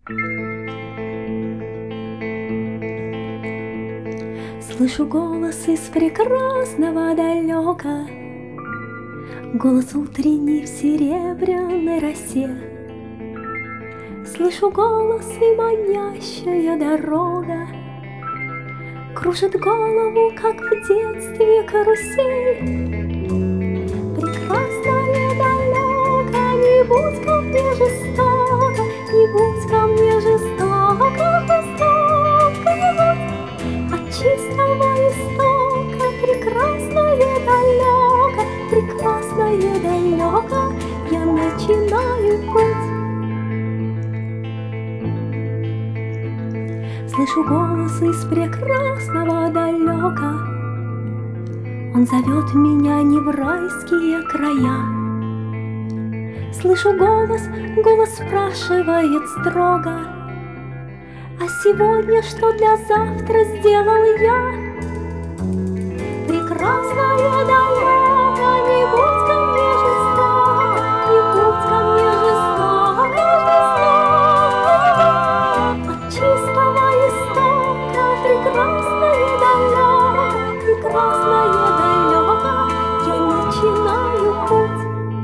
Слышу голос из прекрасного далека, голос утренний в серебряной росе. Слышу голос и манящая дорога кружит голову, как в детстве карусель. Прекрасная далека, не будь ко мне жестоко, не будь ко мне жестоко, жестоко не будь. От чистого истока, прекрасная далека, прекрасная далека, я начинаю путь. Слышу голос из прекрасного далека, он зовет меня не в райские края. Слышу голос, голос спрашивает строго: а сегодня что для завтра сделал я? Прекрасная далека, не будь ко мне жестока, не будь ко мне жестока, жестока. От чистого истока, прекрасная далека, прекрасная далека, я начинаю путь.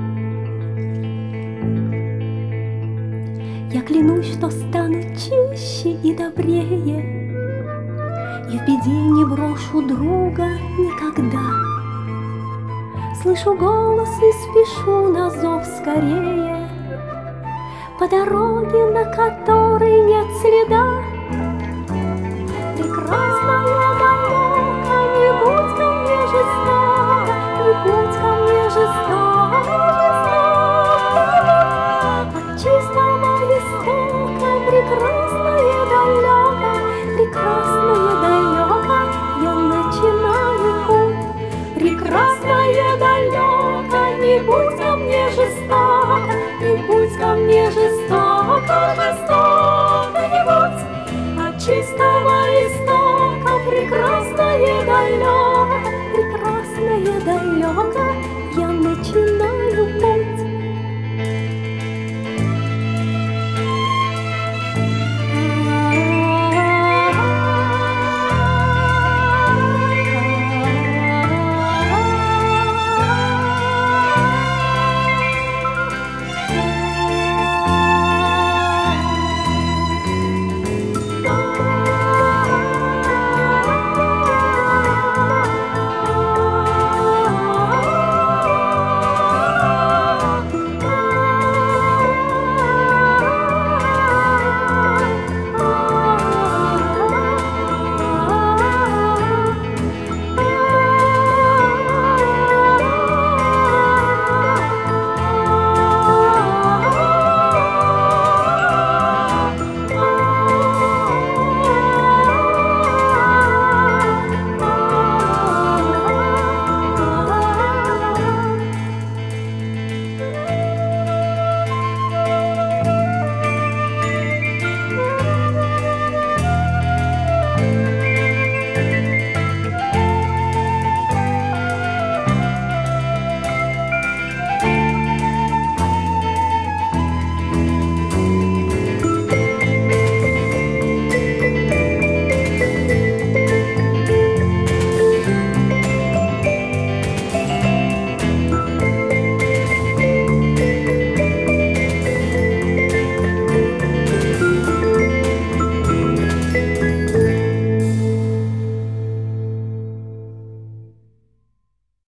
Я клянусь, что стану чище и добрее, и в беде не брошу друга никогда. Слышу голос и спешу на зов скорее, по дороге, на которой нет следа. Прекрасная далека, не будь ко мне жестока, не будь ко мне жестока, жестока. От чистого истока, прекрасная далека, прекрасная далека, я начинаю путь. Прекрасная далека, не будь ко мне жестока, не будь ко мне жестока.